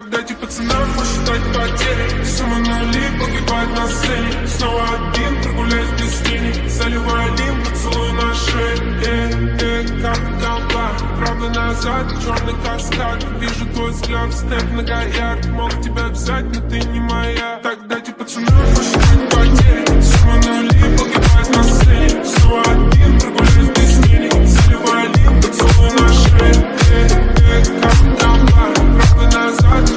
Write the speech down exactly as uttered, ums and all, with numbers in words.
Так дайте пацанам посчитать потери. Суммы нули погибают на сцене. Снова один, прогуляюсь без тени. Заливаю лим, поцелуй на шее. Э, э, как толпа, правда назад, черный каскад. Вижу твой взгляд, степ на гаяк. Мог тебя взять, но ты не моя. Так дайте пацанам посчитать